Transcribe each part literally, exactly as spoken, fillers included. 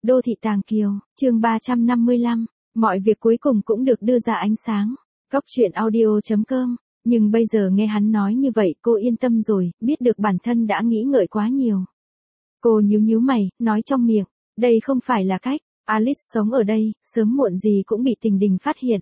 Đô thị Tàng Kiều, chương ba trăm năm mươi lăm, mọi việc cuối cùng cũng được đưa ra ánh sáng. Cóc truyện audio chấm com, nhưng bây giờ nghe hắn nói như vậy cô yên tâm rồi, biết được bản thân đã nghĩ ngợi quá nhiều. Cô nhíu nhíu mày, nói trong miệng, đây không phải là cách, Alice sống ở đây, sớm muộn gì cũng bị Tình Đình phát hiện.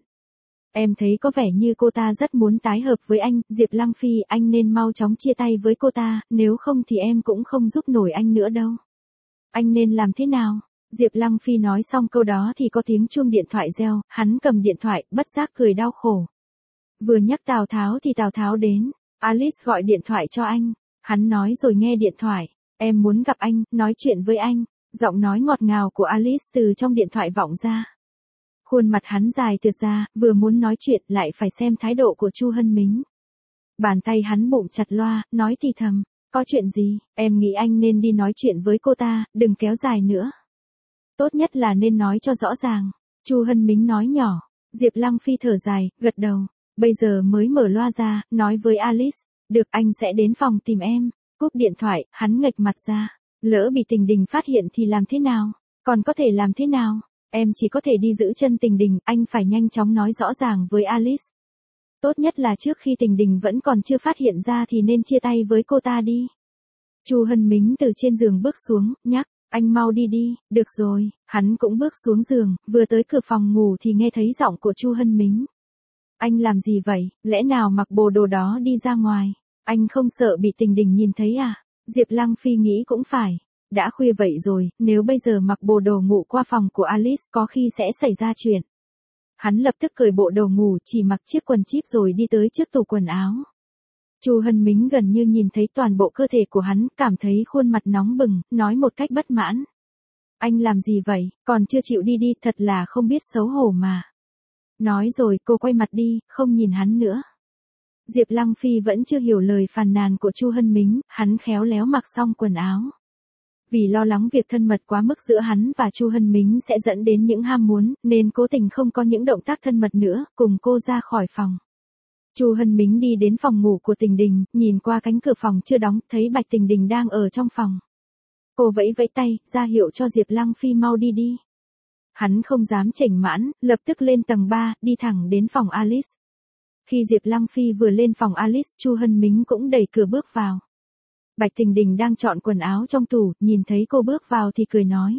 Em thấy có vẻ như cô ta rất muốn tái hợp với anh, Diệp Lăng Phi, anh nên mau chóng chia tay với cô ta, nếu không thì em cũng không giúp nổi anh nữa đâu. Anh nên làm thế nào? Diệp Lăng Phi nói xong câu đó thì có tiếng chuông điện thoại reo, hắn cầm điện thoại, bất giác cười đau khổ. Vừa nhắc Tào Tháo thì Tào Tháo đến, Alice gọi điện thoại cho anh, hắn nói rồi nghe điện thoại, em muốn gặp anh, nói chuyện với anh, giọng nói ngọt ngào của Alice từ trong điện thoại vọng ra. Khuôn mặt hắn dài tuyệt ra, vừa muốn nói chuyện lại phải xem thái độ của Chu Hân Mính. Bàn tay hắn bụng chặt loa, nói thì thầm, có chuyện gì, em nghĩ anh nên đi nói chuyện với cô ta, đừng kéo dài nữa. Tốt nhất là nên nói cho rõ ràng. Chu Hân Mính nói nhỏ, Diệp Lăng Phi thở dài, gật đầu, bây giờ mới mở loa ra, nói với Alice, được anh sẽ đến phòng tìm em. Cúp điện thoại, hắn nghệch mặt ra, lỡ bị Tình Đình phát hiện thì làm thế nào, còn có thể làm thế nào, em chỉ có thể đi giữ chân Tình Đình, anh phải nhanh chóng nói rõ ràng với Alice. Tốt nhất là trước khi Tình Đình vẫn còn chưa phát hiện ra thì nên chia tay với cô ta đi. Chu Hân Mính từ trên giường bước xuống, nhắc, anh mau đi đi, được rồi, hắn cũng bước xuống giường, vừa tới cửa phòng ngủ thì nghe thấy giọng của Chu Hân Mính. Anh làm gì vậy, lẽ nào mặc bộ đồ đó đi ra ngoài, anh không sợ bị Tình Đình nhìn thấy à? Diệp Lăng Phi nghĩ cũng phải, đã khuya vậy rồi, nếu bây giờ mặc bộ đồ ngủ qua phòng của Alice có khi sẽ xảy ra chuyện. Hắn lập tức cởi bộ đồ ngủ, chỉ mặc chiếc quần chíp rồi đi tới trước tủ quần áo. Chu Hân Mính gần như nhìn thấy toàn bộ cơ thể của hắn, cảm thấy khuôn mặt nóng bừng, nói một cách bất mãn. Anh làm gì vậy, còn chưa chịu đi đi, thật là không biết xấu hổ mà. Nói rồi cô quay mặt đi, không nhìn hắn nữa. Diệp Lăng Phi vẫn chưa hiểu lời phàn nàn của Chu Hân Mính, hắn khéo léo mặc xong quần áo. Vì lo lắng việc thân mật quá mức giữa hắn và Chu Hân Mính sẽ dẫn đến những ham muốn, nên cố tình không có những động tác thân mật nữa, cùng cô ra khỏi phòng. Chu Hân Mính đi đến phòng ngủ của Tình Đình, nhìn qua cánh cửa phòng chưa đóng, thấy Bạch Tình Đình đang ở trong phòng. Cô vẫy vẫy tay, ra hiệu cho Diệp Lăng Phi mau đi đi. Hắn không dám chểnh mãn, lập tức lên tầng ba, đi thẳng đến phòng Alice. Khi Diệp Lăng Phi vừa lên phòng Alice, Chu Hân Mính cũng đẩy cửa bước vào. Bạch Tình Đình đang chọn quần áo trong tủ, nhìn thấy cô bước vào thì cười nói.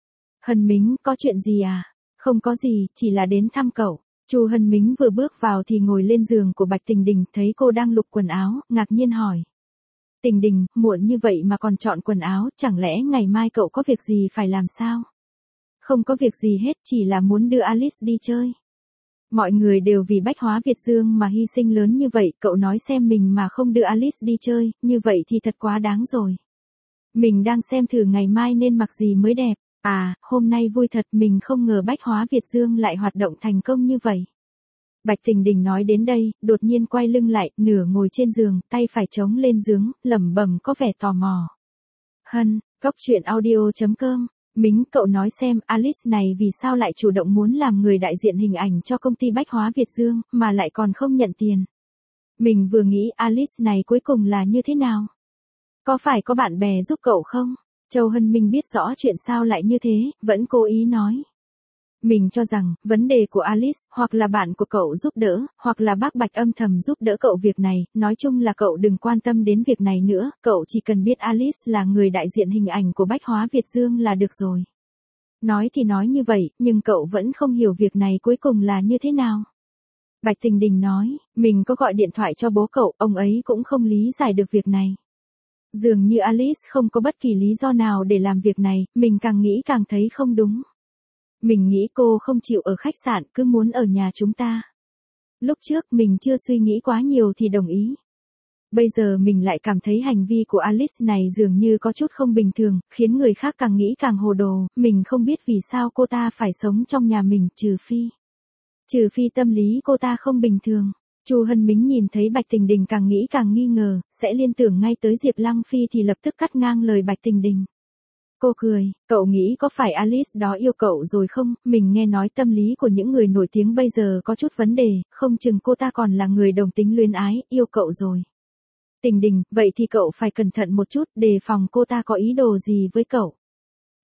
Hân Mính, có chuyện gì à? Không có gì, chỉ là đến thăm cậu. Chu Hân Mính vừa bước vào thì ngồi lên giường của Bạch Tình Đình, thấy cô đang lục quần áo, ngạc nhiên hỏi. Tình Đình, muộn như vậy mà còn chọn quần áo, chẳng lẽ ngày mai cậu có việc gì phải làm sao? Không có việc gì hết, chỉ là muốn đưa Alice đi chơi. Mọi người đều vì Bách Hóa Việt Dương mà hy sinh lớn như vậy, cậu nói xem mình mà không đưa Alice đi chơi, như vậy thì thật quá đáng rồi. Mình đang xem thử ngày mai nên mặc gì mới đẹp. À, hôm nay vui thật, mình không ngờ Bách Hóa Việt Dương lại hoạt động thành công như vậy. Bạch Tình Đình nói đến đây, đột nhiên quay lưng lại, nửa ngồi trên giường, tay phải chống lên giường, lẩm bẩm có vẻ tò mò. Hân, Cóc truyện audio chấm com, Mính, cậu nói xem Alice này vì sao lại chủ động muốn làm người đại diện hình ảnh cho công ty Bách Hóa Việt Dương, mà lại còn không nhận tiền. Mình vừa nghĩ Alice này cuối cùng là như thế nào? Có phải có bạn bè giúp cậu không? Châu Hân Minh biết rõ chuyện sao lại như thế, vẫn cố ý nói. Mình cho rằng, vấn đề của Alice, hoặc là bạn của cậu giúp đỡ, hoặc là bác Bạch âm thầm giúp đỡ cậu việc này, nói chung là cậu đừng quan tâm đến việc này nữa, cậu chỉ cần biết Alice là người đại diện hình ảnh của Bách Hóa Việt Dương là được rồi. Nói thì nói như vậy, nhưng cậu vẫn không hiểu việc này cuối cùng là như thế nào. Bạch Tình Đình nói, mình có gọi điện thoại cho bố cậu, ông ấy cũng không lý giải được việc này. Dường như Alice không có bất kỳ lý do nào để làm việc này, mình càng nghĩ càng thấy không đúng. Mình nghĩ cô không chịu ở khách sạn, cứ muốn ở nhà chúng ta. Lúc trước mình chưa suy nghĩ quá nhiều thì đồng ý. Bây giờ mình lại cảm thấy hành vi của Alice này dường như có chút không bình thường, khiến người khác càng nghĩ càng hồ đồ, mình không biết vì sao cô ta phải sống trong nhà mình, trừ phi. Trừ phi tâm lý cô ta không bình thường. Chu Hân Mính nhìn thấy Bạch Tình Đình càng nghĩ càng nghi ngờ, sẽ liên tưởng ngay tới Diệp Lăng Phi thì lập tức cắt ngang lời Bạch Tình Đình. Cô cười, cậu nghĩ có phải Alice đó yêu cậu rồi không? Mình nghe nói tâm lý của những người nổi tiếng bây giờ có chút vấn đề, không chừng cô ta còn là người đồng tính luyến ái, yêu cậu rồi. Tình Đình, vậy thì cậu phải cẩn thận một chút, đề phòng cô ta có ý đồ gì với cậu.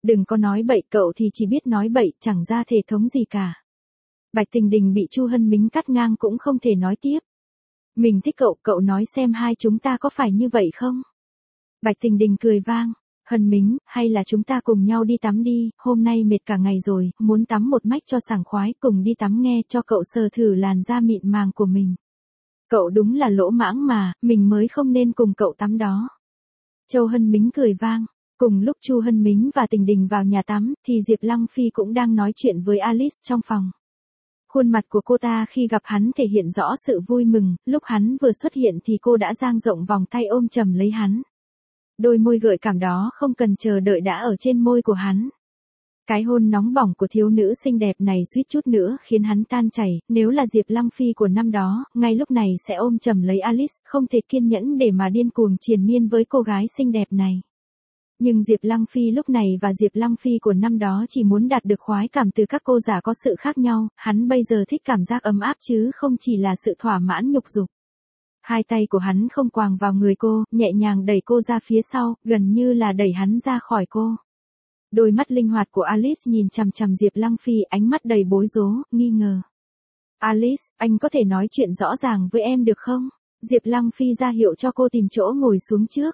Đừng có nói bậy, cậu thì chỉ biết nói bậy, chẳng ra thể thống gì cả. Bạch Tình Đình bị Chu Hân Mính cắt ngang cũng không thể nói tiếp. Mình thích cậu, cậu nói xem hai chúng ta có phải như vậy không? Bạch Tình Đình cười vang. Hân Mính, hay là chúng ta cùng nhau đi tắm đi, hôm nay mệt cả ngày rồi, muốn tắm một mách cho sảng khoái, cùng đi tắm nghe cho cậu sờ thử làn da mịn màng của mình. Cậu đúng là lỗ mãng mà, mình mới không nên cùng cậu tắm đó. Châu Hân Mính cười vang. Cùng lúc Chu Hân Mính và Tình Đình vào nhà tắm, thì Diệp Lăng Phi cũng đang nói chuyện với Alice trong phòng. Khuôn mặt của cô ta khi gặp hắn thể hiện rõ sự vui mừng, lúc hắn vừa xuất hiện thì cô đã dang rộng vòng tay ôm chầm lấy hắn. Đôi môi gợi cảm đó không cần chờ đợi đã ở trên môi của hắn. Cái hôn nóng bỏng của thiếu nữ xinh đẹp này suýt chút nữa khiến hắn tan chảy, nếu là Diệp Lăng Phi của năm đó, ngay lúc này sẽ ôm chầm lấy Alice, không thể kiên nhẫn để mà điên cuồng triền miên với cô gái xinh đẹp này. Nhưng Diệp Lăng Phi lúc này và Diệp Lăng Phi của năm đó chỉ muốn đạt được khoái cảm từ các cô giả có sự khác nhau, hắn bây giờ thích cảm giác ấm áp chứ không chỉ là sự thỏa mãn nhục dục. Hai tay của hắn không quàng vào người cô, nhẹ nhàng đẩy cô ra phía sau, gần như là đẩy hắn ra khỏi cô. Đôi mắt linh hoạt của Alice nhìn chằm chằm Diệp Lăng Phi, ánh mắt đầy bối rối, nghi ngờ. Alice, anh có thể nói chuyện rõ ràng với em được không? Diệp Lăng Phi ra hiệu cho cô tìm chỗ ngồi xuống trước.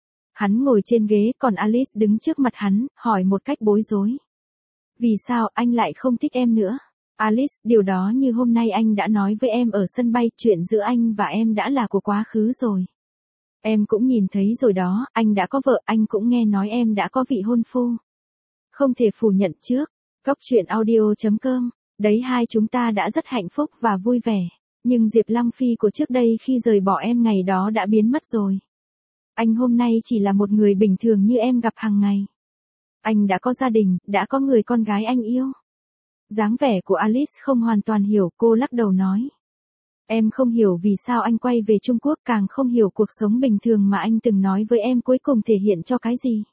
Hắn ngồi trên ghế, còn Alice đứng trước mặt hắn, hỏi một cách bối rối. Vì sao anh lại không thích em nữa? Alice, điều đó như hôm nay anh đã nói với em ở sân bay, chuyện giữa anh và em đã là của quá khứ rồi. Em cũng nhìn thấy rồi đó, anh đã có vợ, anh cũng nghe nói em đã có vị hôn phu. Không thể phủ nhận trước. Cốc truyện audio chấm com. Đấy, hai chúng ta đã rất hạnh phúc và vui vẻ. Nhưng Diệp Lăng Phi của trước đây khi rời bỏ em ngày đó đã biến mất rồi. Anh hôm nay chỉ là một người bình thường như em gặp hàng ngày. Anh đã có gia đình, đã có người con gái anh yêu. Dáng vẻ của Alice không hoàn toàn hiểu, cô lắc đầu nói. Em không hiểu vì sao anh quay về Trung Quốc, càng không hiểu cuộc sống bình thường mà anh từng nói với em cuối cùng thể hiện cho cái gì.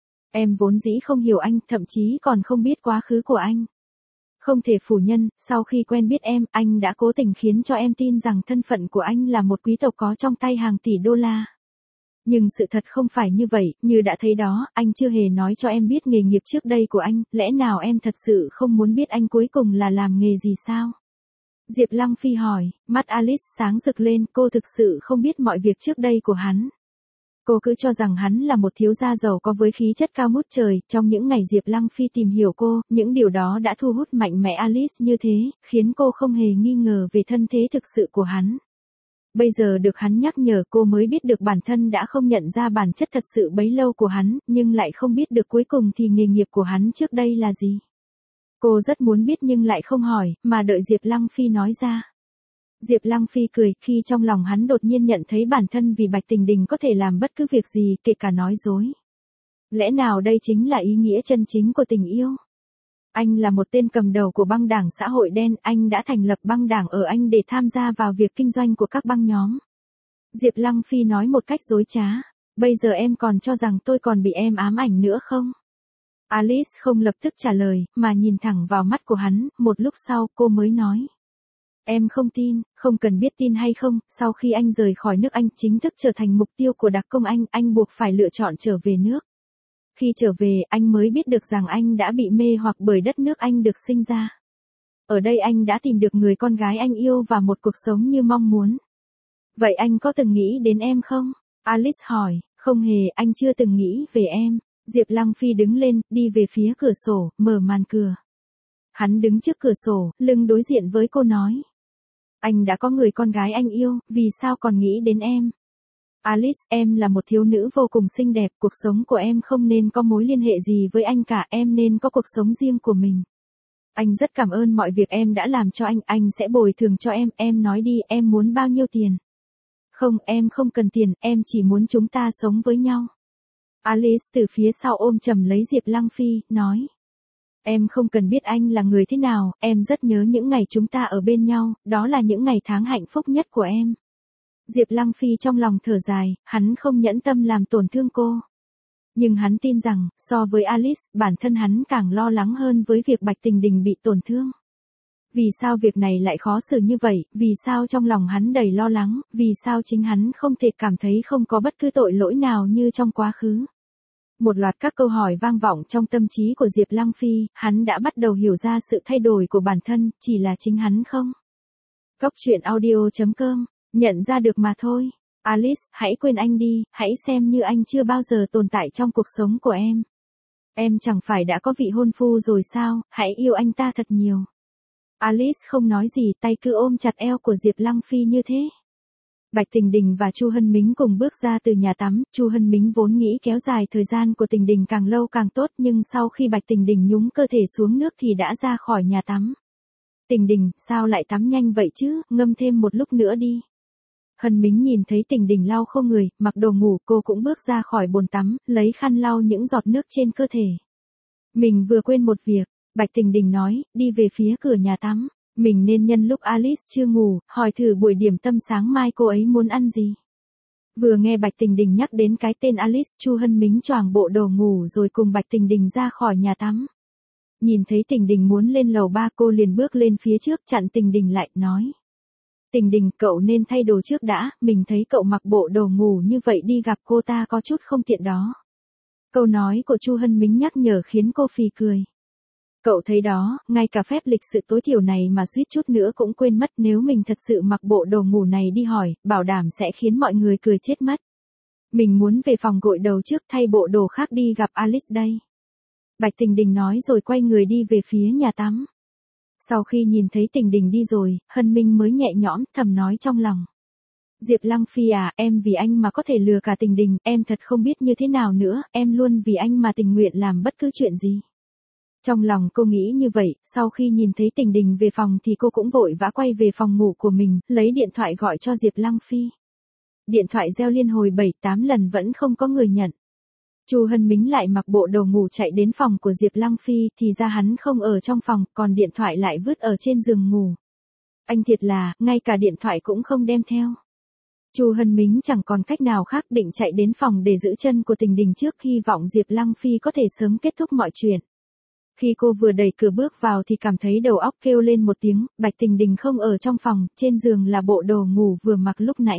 Em vốn dĩ không hiểu anh, thậm chí còn không biết quá khứ của anh. Không thể phủ nhận, sau khi quen biết em, anh đã cố tình khiến cho em tin rằng thân phận của anh là một quý tộc có trong tay hàng tỷ đô la. Nhưng sự thật không phải như vậy, như đã thấy đó, anh chưa hề nói cho em biết nghề nghiệp trước đây của anh, lẽ nào em thật sự không muốn biết anh cuối cùng là làm nghề gì sao? Diệp Lăng Phi hỏi, mắt Alice sáng rực lên, cô thực sự không biết mọi việc trước đây của hắn. Cô cứ cho rằng hắn là một thiếu gia giàu có với khí chất cao ngút trời, trong những ngày Diệp Lăng Phi tìm hiểu cô, những điều đó đã thu hút mạnh mẽ Alice như thế, khiến cô không hề nghi ngờ về thân thế thực sự của hắn. Bây giờ được hắn nhắc nhở cô mới biết được bản thân đã không nhận ra bản chất thật sự bấy lâu của hắn, nhưng lại không biết được cuối cùng thì nghề nghiệp của hắn trước đây là gì. Cô rất muốn biết nhưng lại không hỏi, mà đợi Diệp Lăng Phi nói ra. Diệp Lăng Phi cười khi trong lòng hắn đột nhiên nhận thấy bản thân vì Bạch Tình Đình có thể làm bất cứ việc gì, kể cả nói dối. Lẽ nào đây chính là ý nghĩa chân chính của tình yêu? Anh là một tên cầm đầu của băng đảng xã hội đen, anh đã thành lập băng đảng ở Anh để tham gia vào việc kinh doanh của các băng nhóm. Diệp Lăng Phi nói một cách dối trá, bây giờ em còn cho rằng tôi còn bị em ám ảnh nữa không? Alice không lập tức trả lời, mà nhìn thẳng vào mắt của hắn, một lúc sau cô mới nói. Em không tin, không cần biết tin hay không, sau khi anh rời khỏi nước Anh chính thức trở thành mục tiêu của đặc công Anh, anh buộc phải lựa chọn trở về nước. Khi trở về, anh mới biết được rằng anh đã bị mê hoặc bởi đất nước anh được sinh ra. Ở đây anh đã tìm được người con gái anh yêu và một cuộc sống như mong muốn. Vậy anh có từng nghĩ đến em không? Alice hỏi, không hề, anh chưa từng nghĩ về em. Diệp Lăng Phi đứng lên, đi về phía cửa sổ, mở màn cửa. Hắn đứng trước cửa sổ, lưng đối diện với cô nói. Anh đã có người con gái anh yêu, vì sao còn nghĩ đến em? Alice, em là một thiếu nữ vô cùng xinh đẹp, cuộc sống của em không nên có mối liên hệ gì với anh cả, em nên có cuộc sống riêng của mình. Anh rất cảm ơn mọi việc em đã làm cho anh, anh sẽ bồi thường cho em, em nói đi, em muốn bao nhiêu tiền? Không, em không cần tiền, em chỉ muốn chúng ta sống với nhau. Alice từ phía sau ôm chầm lấy Diệp Lăng Phi, nói. Em không cần biết anh là người thế nào, em rất nhớ những ngày chúng ta ở bên nhau, đó là những ngày tháng hạnh phúc nhất của em. Diệp Lăng Phi trong lòng thở dài, hắn không nhẫn tâm làm tổn thương cô. Nhưng hắn tin rằng, so với Alice, bản thân hắn càng lo lắng hơn với việc Bạch Tình Đình bị tổn thương. Vì sao việc này lại khó xử như vậy, vì sao trong lòng hắn đầy lo lắng, vì sao chính hắn không thể cảm thấy không có bất cứ tội lỗi nào như trong quá khứ. Một loạt các câu hỏi vang vọng trong tâm trí của Diệp Lăng Phi, hắn đã bắt đầu hiểu ra sự thay đổi của bản thân, chỉ là chính hắn không. Cốc truyện audio chấm com, nhận ra được mà thôi. Alice, hãy quên anh đi, hãy xem như anh chưa bao giờ tồn tại trong cuộc sống của em. Em chẳng phải đã có vị hôn phu rồi sao, hãy yêu anh ta thật nhiều. Alice không nói gì, tay cứ ôm chặt eo của Diệp Lăng Phi như thế. Bạch Tình Đình và Chu Hân Mính cùng bước ra từ nhà tắm, Chu Hân Mính vốn nghĩ kéo dài thời gian của Tình Đình càng lâu càng tốt, nhưng sau khi Bạch Tình Đình nhúng cơ thể xuống nước thì đã ra khỏi nhà tắm. Tình Đình, sao lại tắm nhanh vậy chứ, ngâm thêm một lúc nữa đi. Hân Mính nhìn thấy Tình Đình lau khô người, mặc đồ ngủ, cô cũng bước ra khỏi bồn tắm, lấy khăn lau những giọt nước trên cơ thể. Mình vừa quên một việc, Bạch Tình Đình nói, đi về phía cửa nhà tắm. Mình nên nhân lúc Alice chưa ngủ, hỏi thử buổi điểm tâm sáng mai cô ấy muốn ăn gì. Vừa nghe Bạch Tình Đình nhắc đến cái tên Alice, Chu Hân Mính choàng bộ đồ ngủ rồi cùng Bạch Tình Đình ra khỏi nhà tắm. Nhìn thấy Tình Đình muốn lên lầu ba, cô liền bước lên phía trước chặn Tình Đình lại, nói. Tình Đình, cậu nên thay đồ trước đã, mình thấy cậu mặc bộ đồ ngủ như vậy đi gặp cô ta có chút không tiện đó. Câu nói của Chu Hân Mính nhắc nhở khiến cô phì cười. Cậu thấy đó, ngay cả phép lịch sự tối thiểu này mà suýt chút nữa cũng quên mất, nếu mình thật sự mặc bộ đồ ngủ này đi hỏi, bảo đảm sẽ khiến mọi người cười chết mất. Mình muốn về phòng gội đầu trước, thay bộ đồ khác đi gặp Alice đây. Bạch Tình Đình nói rồi quay người đi về phía nhà tắm. Sau khi nhìn thấy Tình Đình đi rồi, Hân Minh mới nhẹ nhõm, thầm nói trong lòng. Diệp Lăng Phi à, em vì anh mà có thể lừa cả Tình Đình, em thật không biết như thế nào nữa, em luôn vì anh mà tình nguyện làm bất cứ chuyện gì. Trong lòng cô nghĩ như vậy, sau khi nhìn thấy Tình Đình về phòng thì cô cũng vội vã quay về phòng ngủ của mình, lấy điện thoại gọi cho Diệp Lăng Phi. Điện thoại reo liên hồi bảy tám lần vẫn không có người nhận. Chu Hân Mính lại mặc bộ đồ ngủ chạy đến phòng của Diệp Lăng Phi, thì ra hắn không ở trong phòng, còn điện thoại lại vứt ở trên giường ngủ. Anh thiệt là, ngay cả điện thoại cũng không đem theo. Chu Hân Mính chẳng còn cách nào khác, định chạy đến phòng để giữ chân của Tình Đình trước, hy vọng Diệp Lăng Phi có thể sớm kết thúc mọi chuyện. Khi cô vừa đẩy cửa bước vào thì cảm thấy đầu óc kêu lên một tiếng, Bạch Tình Đình không ở trong phòng, trên giường là bộ đồ ngủ vừa mặc lúc nãy.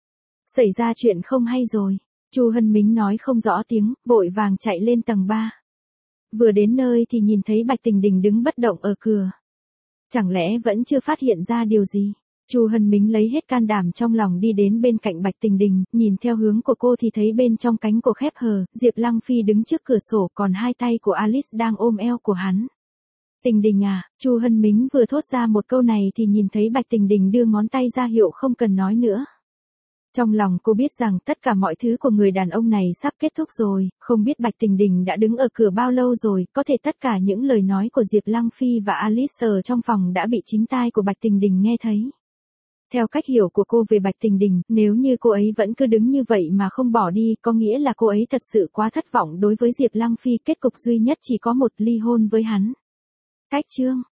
Xảy ra chuyện không hay rồi, Chu Hân Mính nói không rõ tiếng, vội vàng chạy lên tầng ba. Vừa đến nơi thì nhìn thấy Bạch Tình Đình đứng bất động ở cửa. Chẳng lẽ vẫn chưa phát hiện ra điều gì? Chu Hân Mính lấy hết can đảm trong lòng đi đến bên cạnh Bạch Tình Đình, nhìn theo hướng của cô thì thấy bên trong cánh cổ khép hờ, Diệp Lăng Phi đứng trước cửa sổ, còn hai tay của Alice đang ôm eo của hắn. Tình Đình à, Chu Hân Mính vừa thốt ra một câu này thì nhìn thấy Bạch Tình Đình đưa ngón tay ra hiệu không cần nói nữa. Trong lòng cô biết rằng tất cả mọi thứ của người đàn ông này sắp kết thúc rồi, không biết Bạch Tình Đình đã đứng ở cửa bao lâu rồi, có thể tất cả những lời nói của Diệp Lăng Phi và Alice ở trong phòng đã bị chính tai của Bạch Tình Đình nghe thấy. Theo cách hiểu của cô về Bạch Tình Đình, nếu như cô ấy vẫn cứ đứng như vậy mà không bỏ đi, có nghĩa là cô ấy thật sự quá thất vọng đối với Diệp Lăng Phi, kết cục duy nhất chỉ có một, ly hôn với hắn. Cách chương